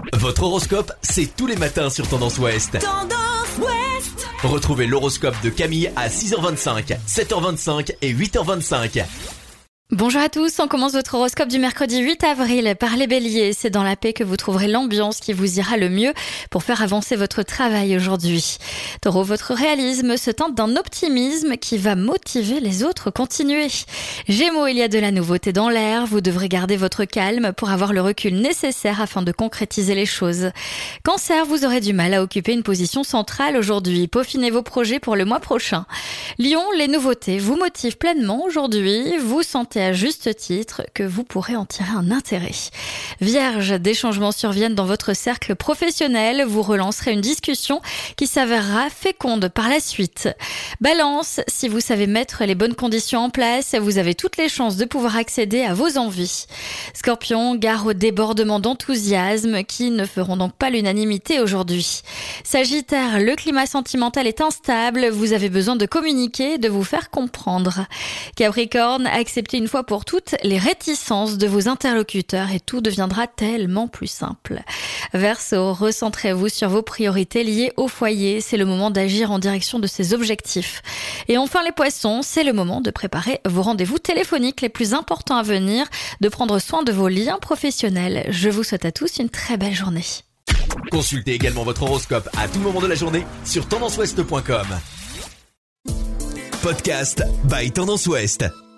Votre horoscope, c'est tous les matins sur Tendance Ouest. Tendance Ouest. Retrouvez l'horoscope de Camille à 6h25, 7h25 et 8h25. Bonjour à tous, on commence votre horoscope du mercredi 8 avril par les béliers. C'est dans la paix que vous trouverez l'ambiance qui vous ira le mieux pour faire avancer votre travail aujourd'hui. Taureau, votre réalisme se teinte d'un optimisme qui va motiver les autres à continuer. Gémeaux, il y a de la nouveauté dans l'air, vous devrez garder votre calme pour avoir le recul nécessaire afin de concrétiser les choses. Cancer, vous aurez du mal à occuper une position centrale aujourd'hui, peaufinez vos projets pour le mois prochain. Lion, les nouveautés vous motivent pleinement aujourd'hui, vous sentez à juste titre que vous pourrez en tirer un intérêt. Vierge, des changements surviennent dans votre cercle professionnel, vous relancerez une discussion qui s'avérera féconde par la suite. Balance, si vous savez mettre les bonnes conditions en place, vous avez toutes les chances de pouvoir accéder à vos envies. Scorpion, gare au débordement d'enthousiasme qui ne feront donc pas l'unanimité aujourd'hui. Sagittaire, le climat sentimental est instable, vous avez besoin de communiquer et de vous faire comprendre. Capricorne, acceptez une fois pour toutes les réticences de vos interlocuteurs et tout deviendra tellement plus simple. Verseau, recentrez-vous sur vos priorités liées au foyer, c'est le moment d'agir en direction de ses objectifs. Et enfin les poissons, c'est le moment de préparer vos rendez-vous téléphoniques les plus importants à venir, de prendre soin de vos liens professionnels. Je vous souhaite à tous une très belle journée. Consultez également votre horoscope à tout moment de la journée sur tendanceouest.com. Podcast by Tendance Ouest.